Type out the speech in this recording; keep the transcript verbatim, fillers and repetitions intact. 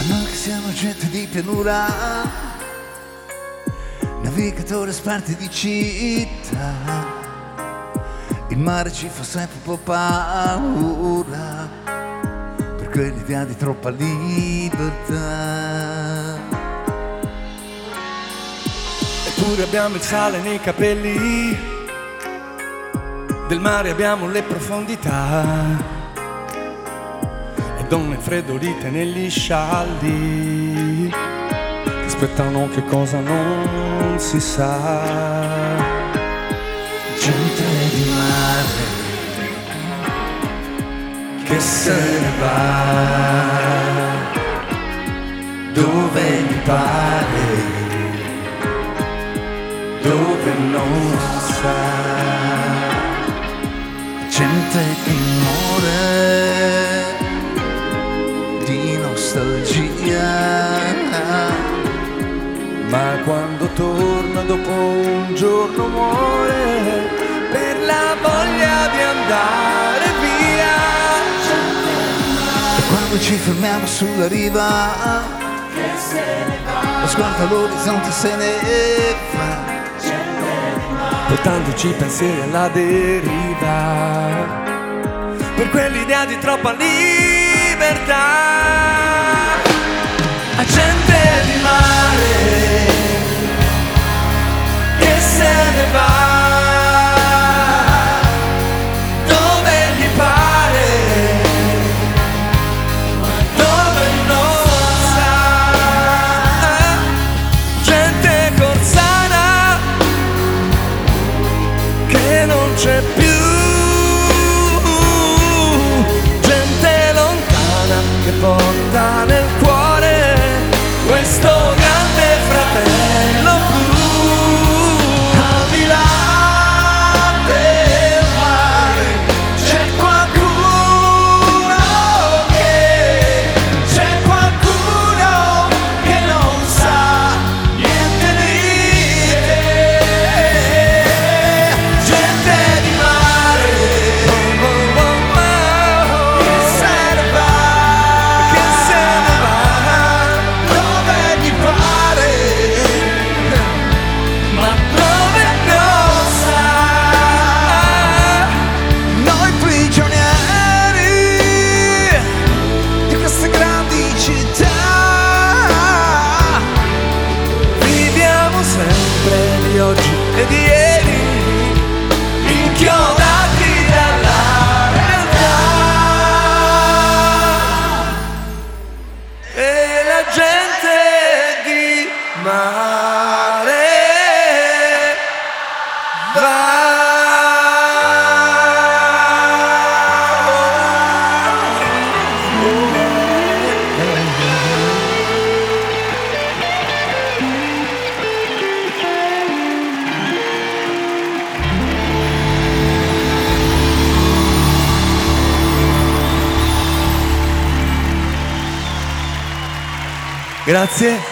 Noi che siamo gente di pianura, navigatori esperti di città, il mare ci fa sempre un po' paura, per quell'idea di troppa libertà. Eppure abbiamo il sale nei capelli, del mare abbiamo le profondità, e donne freddolite negli scialli che aspettano che cosa non si sa. Gente di mare che se ne va dove gli pare, dove non sa. Gente che muore di nostalgia, ma quando torna dopo un giorno muore per la voglia di andare via. E quando ci fermiamo sulla riva, lo sguardo all'orizzonte se ne va, portandoci pensieri alla deriva, per quell'idea di troppa libertà. A gente di mare che se ne va dove gli pare, dove non sa. Gente corsana che non c'è più, gente lontana che porta nel cuore questo grande fratello blu. Al di là del mare c'è qualcuno che, c'è qualcuno che non sa niente di te. Gente di mare oh, oh, oh, oh, che se ne va, che se ne va dove gli pare, ma dove non sa. noi prigionieri di queste grandi città, Viviamo sempre di oggi e di ieri, inchiodati dalla realtà. E la gente di mare va. Grazie.